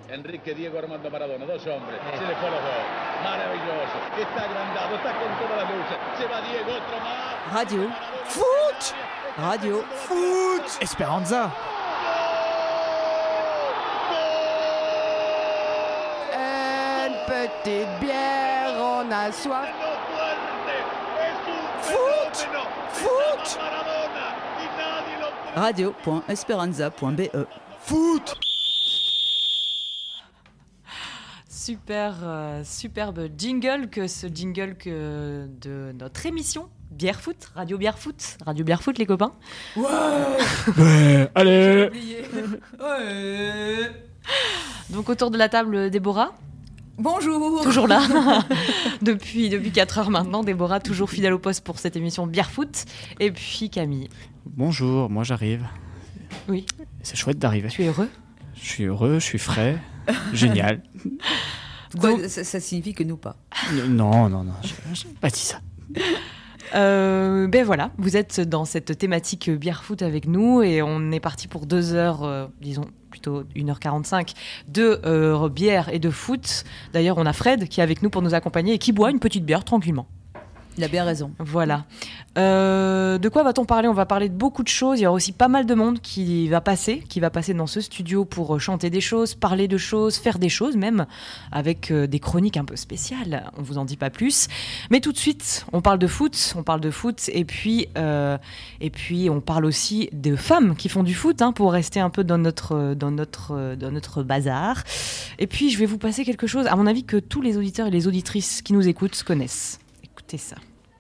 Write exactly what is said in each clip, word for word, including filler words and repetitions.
Enrique, Diego Armando Maradona, dos hombres, se le fue los dos. Maravilloso, está agrandado, está con todas las luces. Se va Diego, otro más. Radio Foot. Radio Foot. Esperanza. Une petite bière, on a soif. Foot. Foot. radio point esperanza point b e. Foot. Super, euh, superbe jingle que ce jingle que de notre émission Bière Foot, Radio Bière Foot, Radio Bière Foot les copains. Ouais. Ouais. Allez. Ouais. Donc autour de la table, Déborah. Bonjour. Toujours là, depuis, depuis quatre heures maintenant. Déborah, toujours fidèle au poste pour cette émission Bière Foot. Et puis Camille. Bonjour, moi j'arrive. Oui. C'est chouette d'arriver. Tu es heureux ? Je suis heureux, je suis frais. Génial. Quoi, ça, ça signifie que nous pas. Non, non, non, je n'ai pas dit ça. Euh, ben voilà, vous êtes dans cette thématique bière foot avec nous et on est parti pour deux heures, euh, disons plutôt une heure quarante-cinq de euh, bière et de foot. D'ailleurs, on a Fred qui est avec nous pour nous accompagner et qui boit une petite bière tranquillement. Il a bien raison. Voilà. Euh, de quoi va-t-on parler ? On va parler de beaucoup de choses. Il y aura aussi pas mal de monde qui va passer, qui va passer dans ce studio pour chanter des choses, parler de choses, faire des choses même, avec euh, des chroniques un peu spéciales. On vous en dit pas plus. Mais tout de suite, on parle de foot, on parle de foot, et puis euh, et puis on parle aussi de femmes qui font du foot, hein, pour rester un peu dans notre dans notre dans notre bazar. Et puis je vais vous passer quelque chose, à mon avis, que tous les auditeurs et les auditrices qui nous écoutent connaissent. Écoutez ça.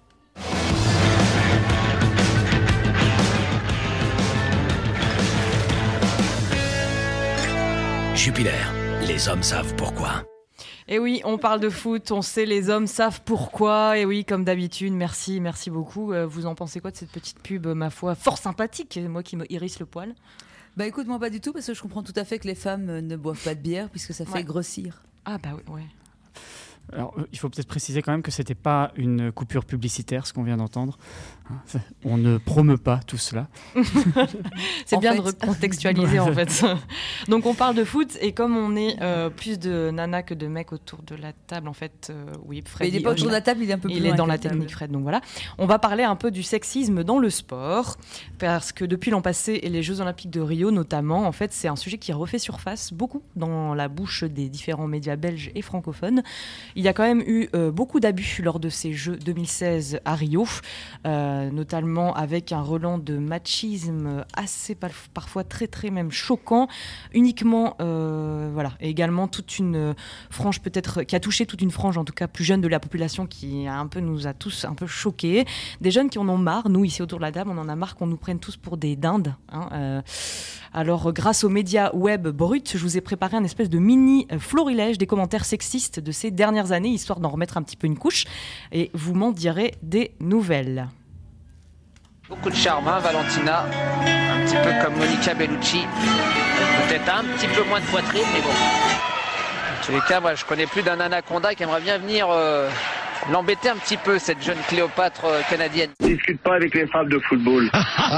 Jupiler, les hommes savent pourquoi. Et oui, on parle de foot, on sait, les hommes savent pourquoi. Et oui, comme d'habitude, merci, merci beaucoup. Euh, vous en pensez quoi de cette petite pub, ma foi, fort sympathique, moi qui me hérisse le poil ? Bah écoute, moi pas du tout, parce que je comprends tout à fait que les femmes ne boivent pas de bière, puisque ça fait Ouais. grossir. Ah bah oui, ouais. Alors, il faut peut-être préciser quand même que c'était pas une coupure publicitaire, ce qu'on vient d'entendre. On ne promeut pas tout cela. C'est En bien fait. de recontextualiser en fait. Donc on parle de foot et comme on est euh, plus de nanas que de mecs autour de la table en fait, euh, oui, Fred. Mais il n'est pas autour de la table, il est un peu plus Il loin est dans que la table. technique, Fred. Donc voilà, on va parler un peu du sexisme dans le sport parce que depuis l'an passé et les Jeux Olympiques de Rio notamment, en fait, c'est un sujet qui refait surface beaucoup dans la bouche des différents médias belges et francophones. Il y a quand même eu euh, beaucoup d'abus lors de ces Jeux deux mille seize à Rio, euh, notamment avec un relent de machisme assez par- parfois très très même choquant, uniquement euh, voilà, et également toute une frange peut-être qui a touché toute une frange en tout cas plus jeune de la population qui a un peu nous a tous un peu choqués, des jeunes qui en ont marre. Nous ici autour de la table, on en a marre qu'on nous prenne tous pour des dindes. Hein, euh, Alors, grâce aux médias web bruts, je vous ai préparé un espèce de mini florilège des commentaires sexistes de ces dernières années, histoire d'en remettre un petit peu une couche, et vous m'en direz des nouvelles. Beaucoup de charme, hein, Valentina. Un petit peu comme Monica Bellucci. Peut-être un petit peu moins de poitrine, mais bon. En tous les cas, moi, je connais plus d'un anaconda qui aimerait bien venir euh, l'embêter un petit peu, cette jeune Cléopâtre euh, canadienne. Ne discute pas avec les femmes de football.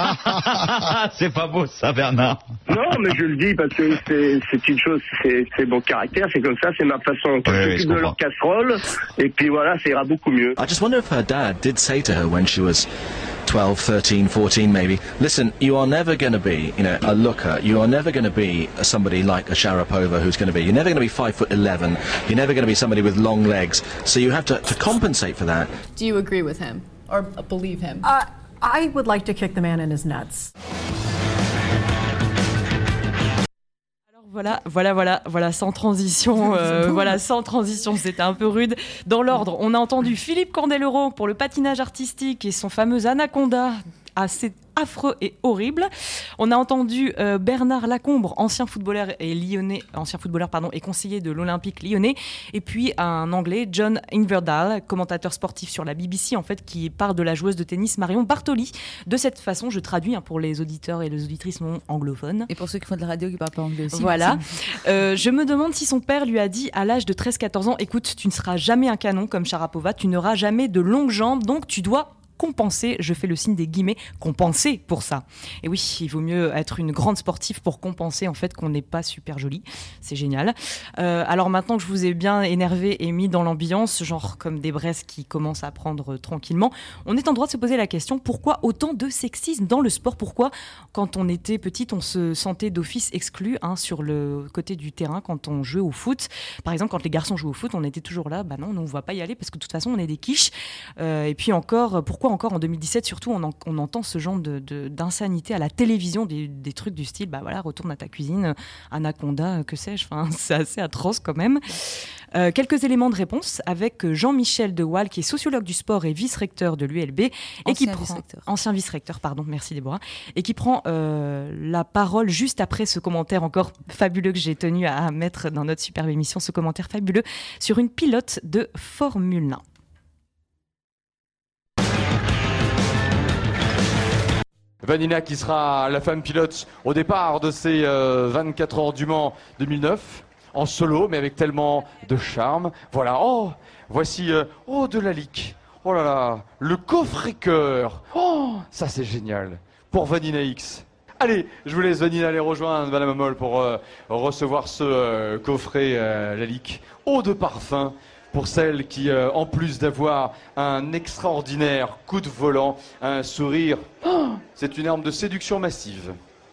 C'est pas beau ça, Bernard. Non, mais je le dis parce que c'est, c'est une chose, c'est, c'est mon caractère, c'est comme ça, c'est ma façon. Quand Oui, je oui, je s'occupe de leur casserole, et puis voilà, ça ira beaucoup mieux. I just wonder if her dad did say to her when she was twelve, thirteen, fourteen maybe, listen, you are never going to be, you know, a looker. You are never going to be somebody like a Sharapova who's going to be. You're never going to be five foot eleven. You're never going to be somebody with long legs. So you have to, to compensate for that. Do you agree with him or believe him? Uh, I would like to kick the man in his nuts. Voilà, voilà, voilà, voilà, sans transition, euh, voilà, sans transition, c'était un peu rude. Dans l'ordre, on a entendu Philippe Candeloro pour le patinage artistique et son fameux anaconda assez affreux et horrible. On a entendu euh, Bernard Lacombre, ancien footballeur et lyonnais, ancien footballeur pardon, et conseiller de l'Olympique lyonnais, et puis un Anglais, John Inverdale, commentateur sportif sur la B B C en fait, qui parle de la joueuse de tennis Marion Bartoli. De cette façon, je traduis hein, pour les auditeurs et les auditrices non anglophones. Et pour ceux qui font de la radio qui parlent pas anglais aussi. Voilà. Euh, je me demande si son père lui a dit à l'âge de treize quatorze ans, écoute, tu ne seras jamais un canon comme Sharapova, tu n'auras jamais de longues jambes, donc tu dois compenser, je fais le signe des guillemets, compenser pour ça. Et oui, il vaut mieux être une grande sportive pour compenser en fait qu'on n'est pas super jolie. C'est génial. Euh, alors maintenant que je vous ai bien énervé et mis dans l'ambiance, genre comme des braises qui commencent à prendre tranquillement, on est en droit de se poser la question, pourquoi autant de sexisme dans le sport ? Pourquoi, quand on était petite, on se sentait d'office exclu hein, sur le côté du terrain quand on jouait au foot ? Par exemple, quand les garçons jouaient au foot, on était toujours là, bah non, on ne va pas y aller parce que de toute façon, on est des quiches. Euh, et puis encore, pourquoi encore en deux mille dix-sept, surtout, on, en, on entend ce genre de, de, d'insanité à la télévision, des, des trucs du style, bah voilà, retourne à ta cuisine, Anaconda, que sais-je, enfin, c'est assez atroce quand même. Euh, quelques éléments de réponse avec Jean-Michel De Waal, qui est sociologue du sport et vice-recteur de l'U L B. Et ancien qui prend, vice-recteur. Ancien vice-recteur, pardon, merci Déborah. Et qui prend euh, la parole juste après ce commentaire encore fabuleux que j'ai tenu à mettre dans notre superbe émission, ce commentaire fabuleux sur une pilote de Formule un. Vanina qui sera la femme pilote au départ de ces euh, vingt-quatre heures du Mans deux mille neuf, en solo, mais avec tellement de charme. Voilà, oh, voici, euh, oh, de la lique. Oh là là, le coffret cœur. Oh, ça c'est génial. Pour Vanina X. Allez, je vous laisse Vanina aller rejoindre Madame Moll pour euh, recevoir ce euh, coffret euh, la lique. Eau de parfum. Pour celle qui, euh, en plus d'avoir un extraordinaire coup de volant, un sourire, oh, c'est une arme de séduction massive.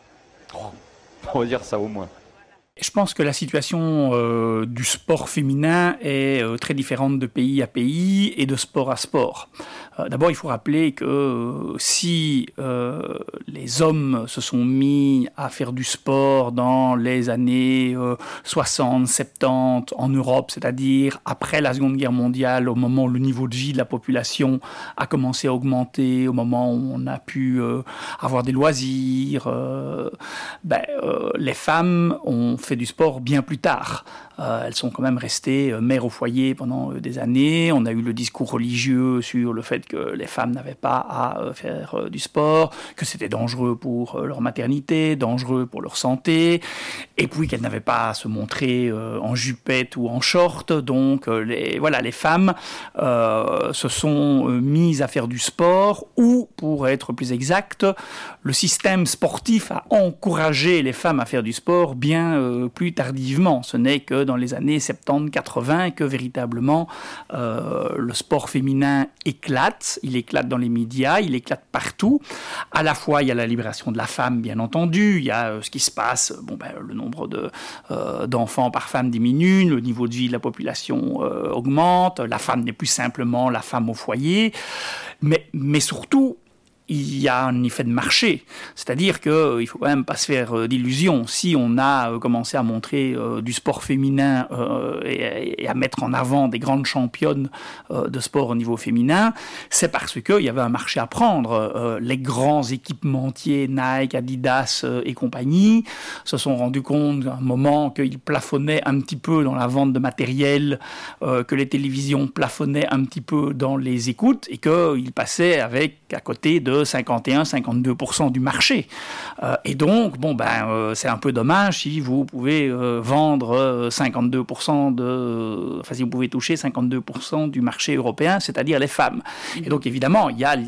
Oh, on va dire ça au moins. Je pense que la situation euh, du sport féminin est euh, très différente de pays à pays et de sport à sport. Euh, d'abord, il faut rappeler que euh, si euh, les hommes se sont mis à faire du sport dans les années euh, soixante, soixante-dix en Europe, c'est-à-dire après la Seconde Guerre mondiale, au moment où le niveau de vie de la population a commencé à augmenter, au moment où on a pu euh, avoir des loisirs, euh, ben, euh, les femmes ont fait du sport bien plus tard. Euh, elles sont quand même restées euh, mères au foyer pendant euh, des années. On a eu le discours religieux sur le fait que les femmes n'avaient pas à euh, faire euh, du sport, que c'était dangereux pour euh, leur maternité, dangereux pour leur santé, et puis qu'elles n'avaient pas à se montrer euh, en jupette ou en short. Donc euh, les, voilà, les femmes euh, se sont euh, mises à faire du sport, ou pour être plus exact, le système sportif a encouragé les femmes à faire du sport bien euh, plus tardivement. Ce n'est que dans les années soixante-dix quatre-vingts que véritablement euh, le sport féminin éclate. Il éclate dans les médias, il éclate partout. À la fois, il y a la libération de la femme, bien entendu. Il y a euh, ce qui se passe. Bon, ben, le nombre de, euh, d'enfants par femme diminue, le niveau de vie de la population euh, augmente. La femme n'est plus simplement la femme au foyer. Mais, mais surtout, il y a un effet de marché, c'est-à-dire qu'il euh, ne faut quand même pas se faire euh, d'illusions. Si on a euh, commencé à montrer euh, du sport féminin euh, et, et à mettre en avant des grandes championnes euh, de sport au niveau féminin, c'est parce qu'il y avait un marché à prendre. Euh, les grands équipementiers, Nike, Adidas euh, et compagnie, se sont rendus compte à un moment qu'ils plafonnaient un petit peu dans la vente de matériel, euh, que les télévisions plafonnaient un petit peu dans les écoutes, et qu'ils passaient avec, à côté de cinquante et un à cinquante-deux pour cent du marché. Euh, et donc, bon, ben, euh, c'est un peu dommage si vous pouvez euh, vendre euh, cinquante-deux pour cent de... Enfin, si vous pouvez toucher cinquante-deux pour cent du marché européen, c'est-à-dire les femmes. Et donc, évidemment, il y a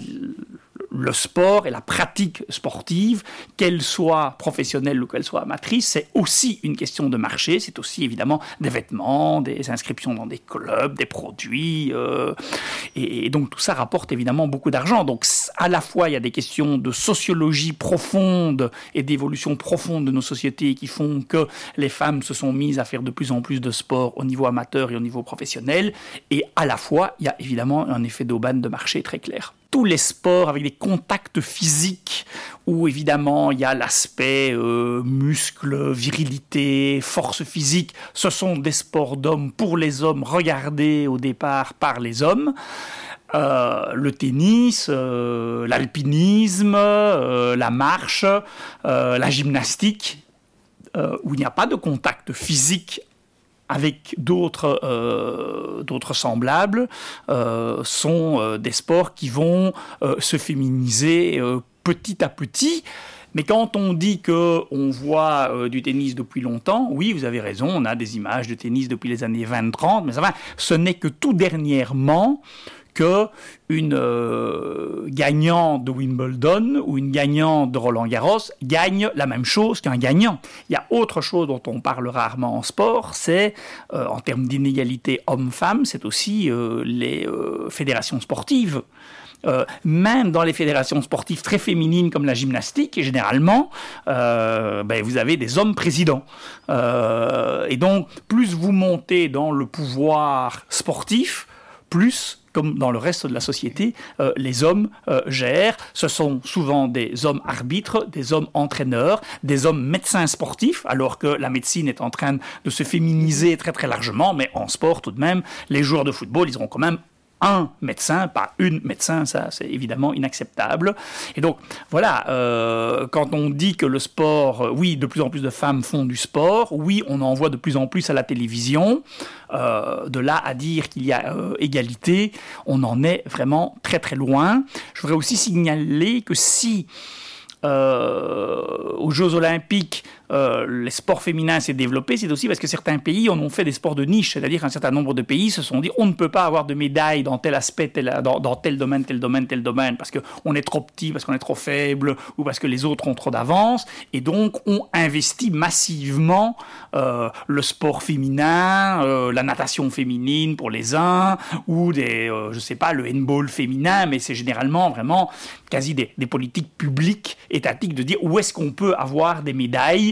le sport et la pratique sportive, qu'elle soit professionnelle ou qu'elle soit amatrice, c'est aussi une question de marché, c'est aussi évidemment des vêtements, des inscriptions dans des clubs, des produits, euh, et, et donc tout ça rapporte évidemment beaucoup d'argent. Donc à la fois il y a des questions de sociologie profonde et d'évolution profonde de nos sociétés qui font que les femmes se sont mises à faire de plus en plus de sport au niveau amateur et au niveau professionnel, et à la fois il y a évidemment un effet d'aubaine de marché très clair. Tous les sports avec des contacts physiques, où évidemment il y a l'aspect euh, muscle, virilité, force physique, ce sont des sports d'hommes pour les hommes, regardés au départ par les hommes. Euh, le tennis, euh, l'alpinisme, euh, la marche, euh, la gymnastique, euh, où il n'y a pas de contact physique avec d'autres, euh, d'autres semblables, euh, sont euh, des sports qui vont euh, se féminiser euh, petit à petit. Mais quand on dit qu'on voit euh, du tennis depuis longtemps, oui, vous avez raison, on a des images de tennis depuis les années vingt trente, mais enfin, ce n'est que tout dernièrement que une euh, gagnante de Wimbledon ou une gagnante de Roland-Garros gagne la même chose qu'un gagnant. Il y a autre chose dont on parle rarement en sport, c'est, euh, en termes d'inégalité homme-femme, c'est aussi euh, les euh, fédérations sportives. Euh, même dans les fédérations sportives très féminines comme la gymnastique, généralement, euh, ben, vous avez des hommes présidents. Euh, et donc, plus vous montez dans le pouvoir sportif, plus, comme dans le reste de la société, euh, les hommes euh, gèrent. Ce sont souvent des hommes arbitres, des hommes entraîneurs, des hommes médecins sportifs, alors que la médecine est en train de se féminiser très très largement, mais en sport tout de même, les joueurs de football, ils auront quand même un médecin, pas une médecin, ça c'est évidemment inacceptable. Et donc voilà, euh, quand on dit que le sport, euh, oui, de plus en plus de femmes font du sport, oui, on en voit de plus en plus à la télévision, euh, de là à dire qu'il y a euh, égalité, on en est vraiment très très loin. Je voudrais aussi signaler que si euh, aux Jeux Olympiques, Euh, les sports féminins s'est développé, c'est aussi parce que certains pays en ont fait des sports de niche, c'est-à-dire qu'un certain nombre de pays se sont dit on ne peut pas avoir de médailles dans tel aspect, tel, dans, dans tel domaine, tel domaine, tel domaine, parce qu'on est trop petit, parce qu'on est trop faible, ou parce que les autres ont trop d'avance, et donc on investit massivement euh, le sport féminin, euh, la natation féminine pour les uns, ou des, euh, je sais pas, le handball féminin, mais c'est généralement vraiment quasi des, des politiques publiques, étatiques, de dire où est-ce qu'on peut avoir des médailles.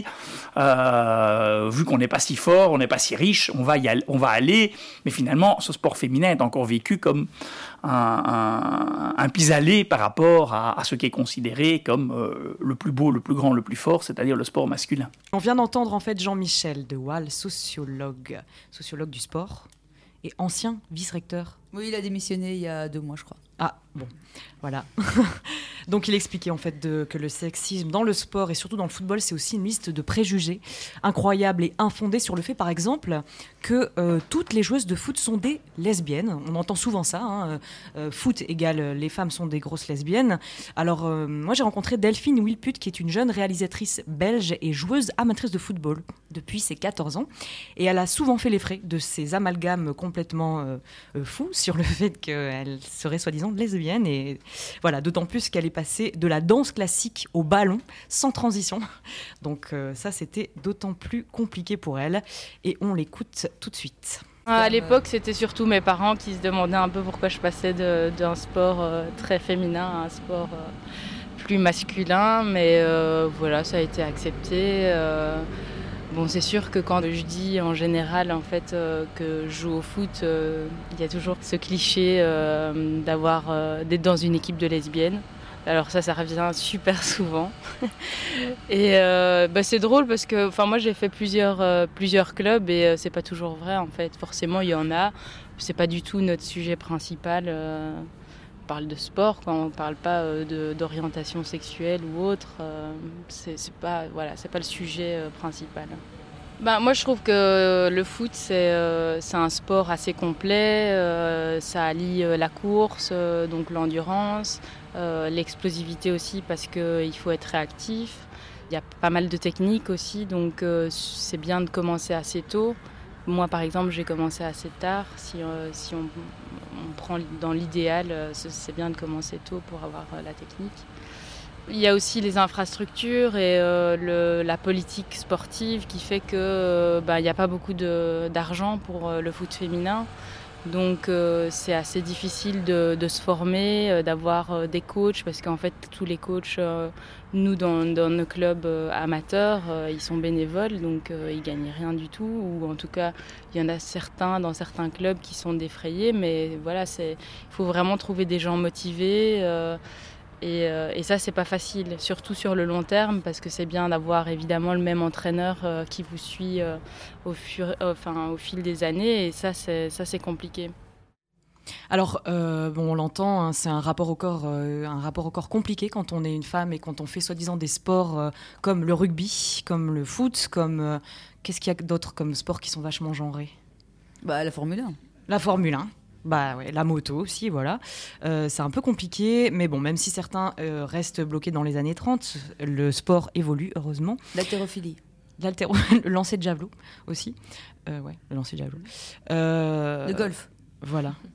Euh, vu qu'on n'est pas si fort, on n'est pas si riche, on va, y aller, on va aller. Mais finalement, ce sport féminin est encore vécu comme un, un, un pis-aller par rapport à, à ce qui est considéré comme euh, le plus beau, le plus grand, le plus fort, c'est-à-dire le sport masculin. On vient d'entendre en fait Jean-Michel de Waal, sociologue, sociologue du sport et ancien vice-recteur. Oui, il a démissionné il y a deux mois, je crois. Ah, bon, voilà. Donc il expliquait en fait de, que le sexisme dans le sport et surtout dans le football, c'est aussi une liste de préjugés incroyables et infondés sur le fait, par exemple, que euh, toutes les joueuses de foot sont des lesbiennes. On entend souvent ça, hein, euh, foot égale les femmes sont des grosses lesbiennes. Alors euh, moi j'ai rencontré Delphine Wilput, qui est une jeune réalisatrice belge et joueuse amatrice de football depuis ses quatorze ans. Et elle a souvent fait les frais de ces amalgames complètement euh, euh, fous sur le fait qu'elle serait soi-disant lesbienne. Et voilà, d'autant plus qu'elle est passée de la danse classique au ballon sans transition. Donc euh, ça, c'était d'autant plus compliqué pour elle. Et on l'écoute tout de suite. À l'époque, c'était surtout mes parents qui se demandaient un peu pourquoi je passais de, d'un sport euh, très féminin à un sport euh, plus masculin. Mais euh, voilà, ça a été accepté. Euh, Bon, c'est sûr que quand je dis en général en fait euh, que je joue au foot, euh, il y a toujours ce cliché euh, d'avoir euh, d'être dans une équipe de lesbiennes. Alors ça, ça revient super souvent. Et euh, bah, c'est drôle parce que, enfin, moi j'ai fait plusieurs euh, plusieurs clubs et euh, c'est pas toujours vrai en fait. Forcément, il y en a. C'est pas du tout notre sujet principal. Euh, on parle de sport, quand on parle pas euh, de, d'orientation sexuelle ou autre. Euh, c'est, c'est pas voilà, c'est pas le sujet euh, principal. Ben, moi, je trouve que le foot, c'est, euh, c'est un sport assez complet. Euh, ça allie euh, la course, euh, donc l'endurance, euh, l'explosivité aussi parce qu'il faut être réactif. Il y a pas mal de techniques aussi, donc euh, c'est bien de commencer assez tôt. Moi, par exemple, j'ai commencé assez tard. Si, euh, si on, on prend dans l'idéal, euh, c'est bien de commencer tôt pour avoir euh, la technique. Il y a aussi les infrastructures et euh, le, la politique sportive qui fait qu'il euh, bah, n'y a pas beaucoup de, d'argent pour euh, le foot féminin. Donc euh, c'est assez difficile de, de se former, euh, d'avoir euh, des coachs, parce qu'en fait tous les coachs, euh, nous dans, dans nos clubs euh, amateurs, euh, ils sont bénévoles, donc euh, ils ne gagnent rien du tout. Ou en tout cas, il y en a certains dans certains clubs qui sont défrayés, mais voilà, il faut vraiment trouver des gens motivés. Euh, Et, euh, et ça, c'est pas facile, surtout sur le long terme, parce que c'est bien d'avoir évidemment le même entraîneur euh, qui vous suit euh, au, fur, euh, enfin, au fil des années, et ça, c'est, ça, c'est compliqué. Alors, euh, bon, on l'entend, hein, c'est un rapport au corps, euh, un rapport au corps compliqué quand on est une femme et quand on fait soi-disant des sports euh, comme le rugby, comme le foot, comme euh, qu'est-ce qu'il y a d'autres comme sports qui sont vachement genrés ? Bah, la Formule un. La Formule un. Bah ouais, la moto aussi, voilà. Euh, c'est un peu compliqué, mais bon, même si certains euh, restent bloqués dans les années trente, le sport évolue, heureusement. L'haltérophilie. L'haltéro... le lancer de javelot aussi. Euh, ouais, le lancer de javelot. Euh... Le golf. Voilà.